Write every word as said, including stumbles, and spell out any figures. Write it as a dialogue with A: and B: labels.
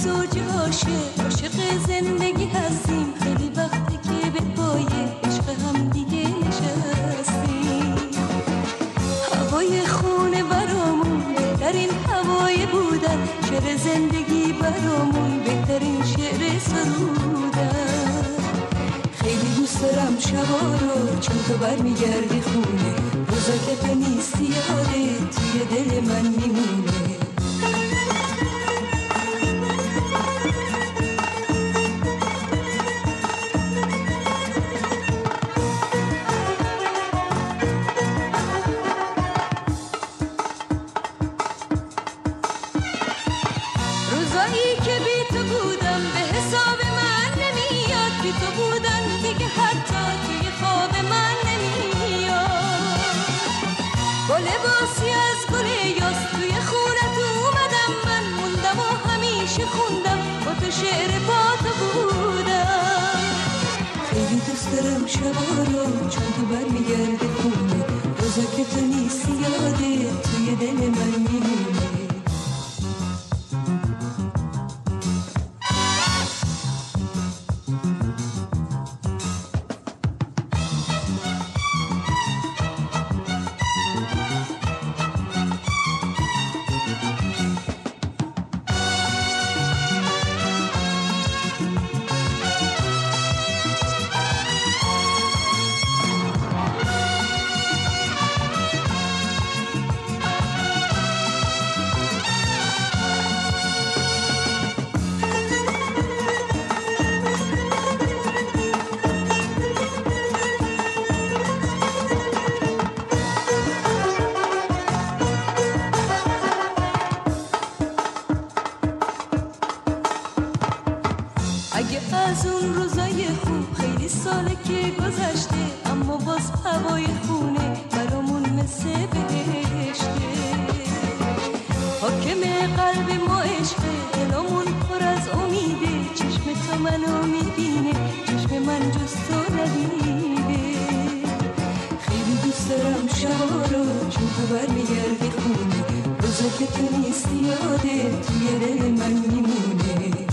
A: زوج عاشق عاشق زندگی هستیم، خیلی وقتی که به پای عشق هم دیگه نشستیم. هوای خونه برامون بهترین هوای بودن، شعر زندگی برامون بهترین شعر سرودن. خیلی دوست دارم شبا رو چون تو برمیگردی خونه، روزا که تو نیستی یاده توی دل من میمونه. روزایی که بی تو بودم به حساب من نمیاد، بی تو بودن دیگه حتی توی خواب من نمیاد. با لباسی از گل یاس توی خونت اومدم، من موندم و همیشه خوندم با تو شعر با تو بودم. خیلی دوست دارم شبا رو چون تو برمیگرده خونه، روزا که تو نیستی یاده توی دل من میمونه. اگه از اون روزای خوب خیلی ساله که گذشته، اما باز هوای خونه برامون مثل بهشته. حاکم قلب ما عشقه، دلمون پر از امیده، چشم تو منو میبینه، چشم من جز تو ندیده. خیلی دوست دارم شبا رو چون تو برمیگردی خونه، روزا که تو نیستی یاده توی دل من میمونه.